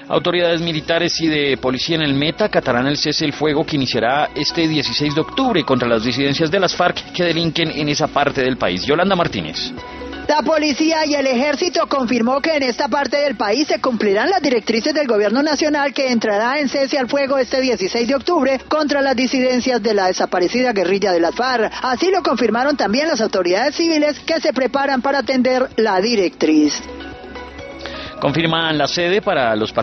Autoridades militares y de policía en el Meta acatarán el cese del fuego que iniciará este 16 de octubre contra las disidencias de las FARC que delinquen en esa parte del país. Yolanda Martínez. La policía y el ejército confirmó que en esta parte del país se cumplirán las directrices del gobierno nacional, que entrará en cese al fuego este 16 de octubre contra las disidencias de la desaparecida guerrilla de las FARC. Así lo confirmaron también las autoridades civiles, que se preparan para atender la directriz. Confirman la sede para los